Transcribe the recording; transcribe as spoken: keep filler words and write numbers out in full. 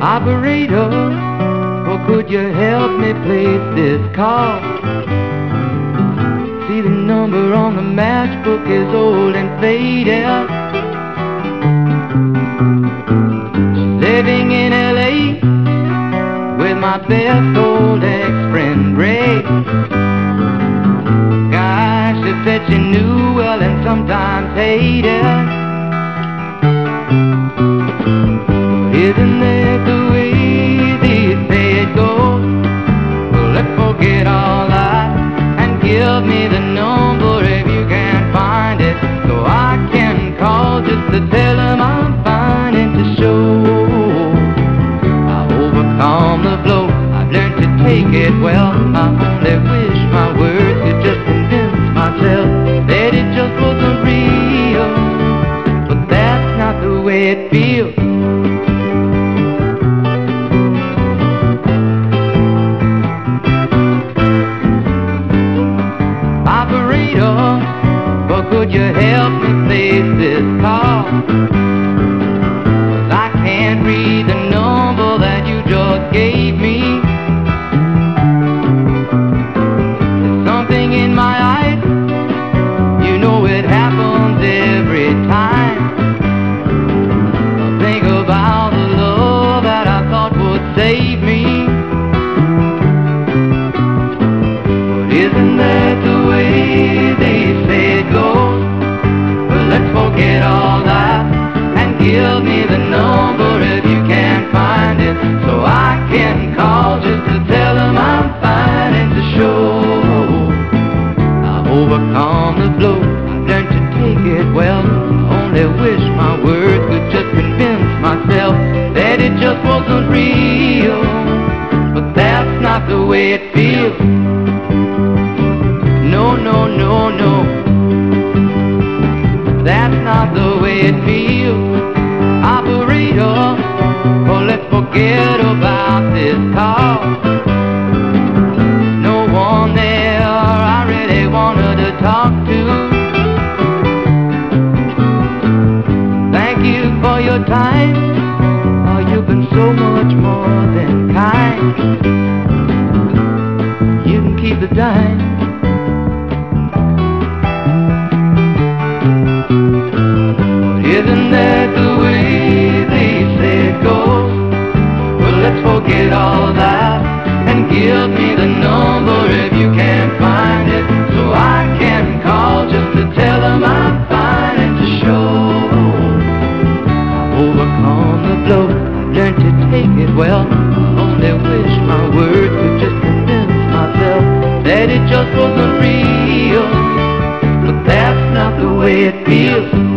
Operator, or could you help me place this call? See, the number on the matchbook is old and faded. Living in L A with my best old ex-friend Ray. Gosh, she said she knew well and sometimes hated. Isn't that the way they say it goes? Well, let's forget all that and give me the number if you can find it, so I can call just to tell them I'm fine and to show I've overcome the blow. I've learned to take it well. I only wish my words could just convince myself that it just wasn't real, but that's not the way it feels. But could you help me place this call? 'Cause I can't read the number that you just gave me. There's something in my eyes, you know it happens every time. I think about the love that I thought would save me. But isn't that the way they say it goes? Well, let's forget all that and give me the number if you can find it, so I can call just to tell them I'm fine and to show I've overcome the blow. I've learned to take it well. I only wish my words could just convince myself that it just wasn't real, but that's not the way it feels. No, no, no, no, that's not the way it feels. Operator, oh, let's forget about this call. No one there I really wanted to talk to. Thank you for your time. Oh, you've been so much more than kind. You can keep the dime. Isn't that the way they say it goes? Well, let's forget all that and give me the number if you can find it, so I can call just to tell them I'm fine and to show I've overcome the blow. I've learned to take it well. I only wish my words could just convince myself that it just wasn't real, but that's not the way it feels.